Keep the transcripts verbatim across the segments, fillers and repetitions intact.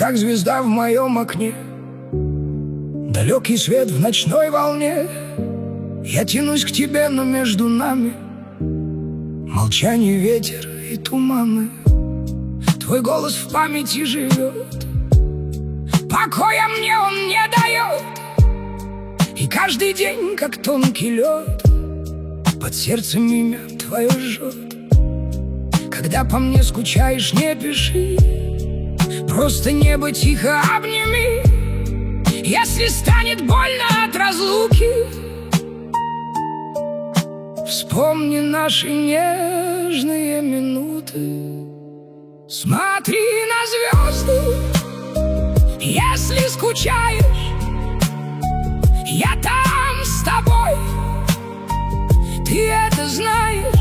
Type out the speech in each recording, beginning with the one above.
как звезда в моем окне, далекий свет в ночной волне. Я тянусь к тебе, но между нами молчание, ветер и туманы. Твой голос в памяти живет, покоя мне он не дает. И каждый день, как тонкий лед, под сердцем имя твое жжет. Когда по мне скучаешь, не пиши, просто небо тихо обними. Если станет больно от разлуки, вспомни наши нежные минуты. Смотри на звезды, если скучаешь, я там с тобой. Ты это знаешь,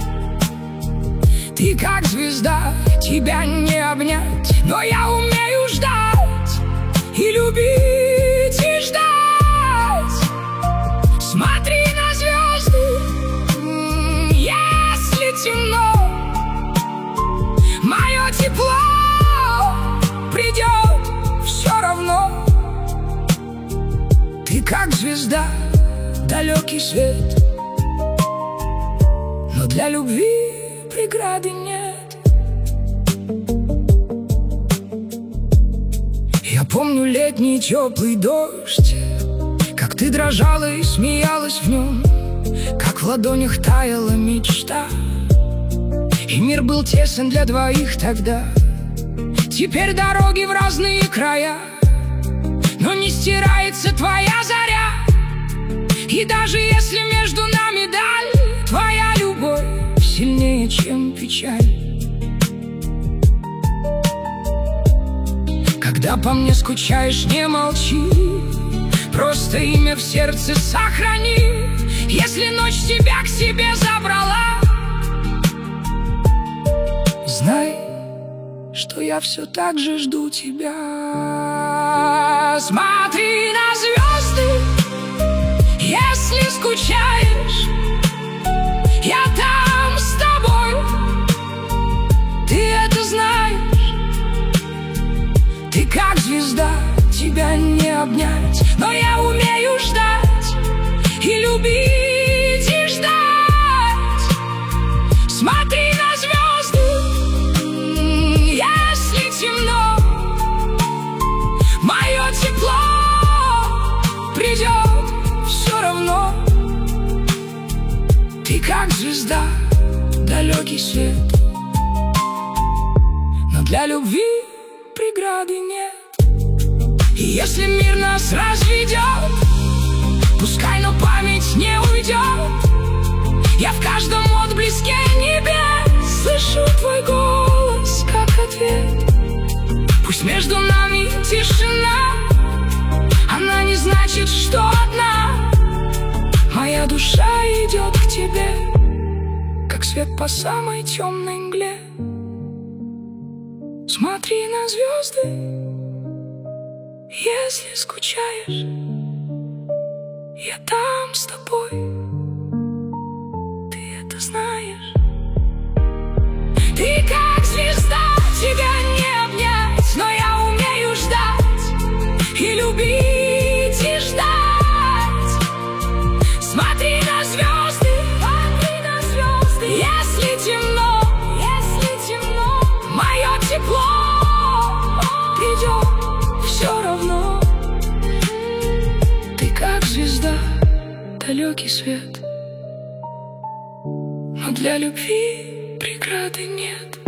ты как звезда, тебя не обнять, но я умею ждать и любить, и ждать. Смотри на звезды, если темно, мое тепло придет все равно. Ты как звезда, далекий свет, но для любви преграды нет. Я помню летний теплый дождь, как ты дрожала и смеялась в нем, как в ладонях таяла мечта. И мир был тесен для двоих тогда. Теперь дороги в разные края, но не стирается твоя заря. И даже если между нами даль, твоя любовь сильнее, чем печаль. Когда по мне скучаешь, не молчи, просто имя в сердце сохрани. Если ночь тебя к себе забрала, знай, что я все так же жду тебя. Смотри на звезды, если скучаешь, я там с тобой. Ты это знаешь, ты как звезда, тебя не обнять, но я умею ждать и любить, и ждать. Смотри на звезды, если темно, мое тепло придет все равно. Ты как звезда, далекий свет, но для любви преграды нет. И если мир нас разведет, пускай, но память не уйдет. Я в каждом отблеске небес слышу твой голос, как ответ. Пусть между нами тишина, она не значит, что одна. Моя душа идет к тебе, как свет по самой темной мгле. Смотри на звезды, если скучаешь, я там с тобой. Ты это знаешь, ты как звезда, тебя не обнять, но я умею ждать и любить, и ждать. Смотри на звезды, смотри на звезды, если темно, если темно, мое тепло придет все равно. Ты как звезда, далекий свет, но для любви преграды нет.